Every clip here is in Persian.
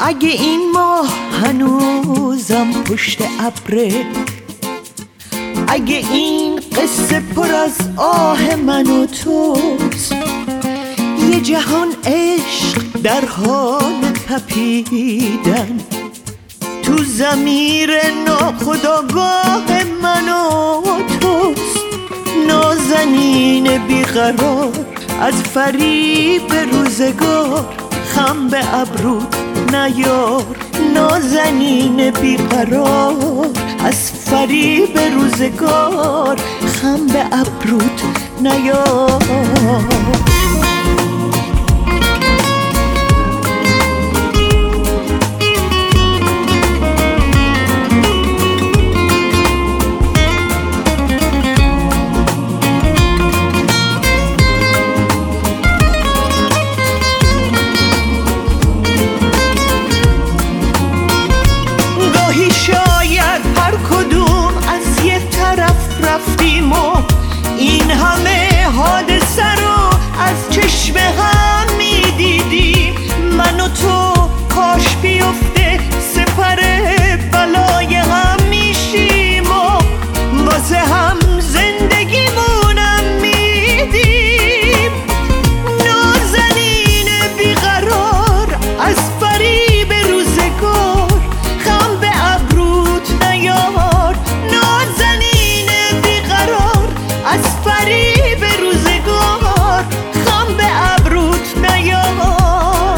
اگه این ماه هنوزم پشت ابره، اگه این قصه پر از آه من و توست، یه جهان عشق در حال تپیدن تو ضمیر ناخودآگاه من و توست. نازنین بیقرار از فریب روزگار، خم به ابروت نیار. نازنین بیقرار از فریب روزگار، خم به ابروت نیار. رفتیم و این همه حادثه رو از چشم هم میدیدیم. من و تو کاش بیفته سپر بلای هم میشیم و واسه هم زندگیمونم میدیم. نازنین بیقرار از فریب روزگار، خم به ابروت نیار. نازنین از فریب روزگار، خم به ابروت نیار.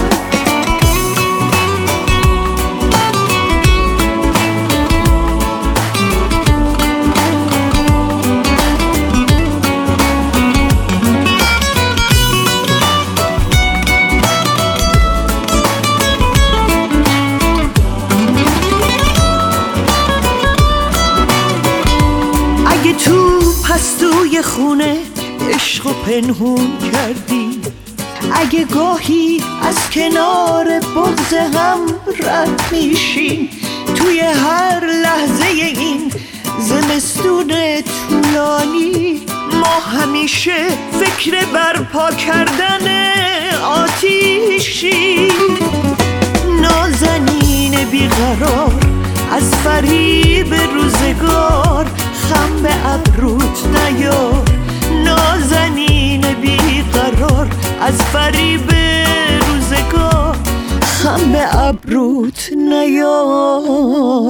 اگه تو پستوی خونه عشق و پنهون کردی، اگه گاهی از کنار بغض هم رد میشیم، توی هر لحظه این زمستون طولانی ما همیشه فکر برپا کردن آتیشی. نازنین بیقرار از فریب روزگار، خم به ابروت نیار. نازنین بیقرار از فریب روزگار، خم به ابروت نیار.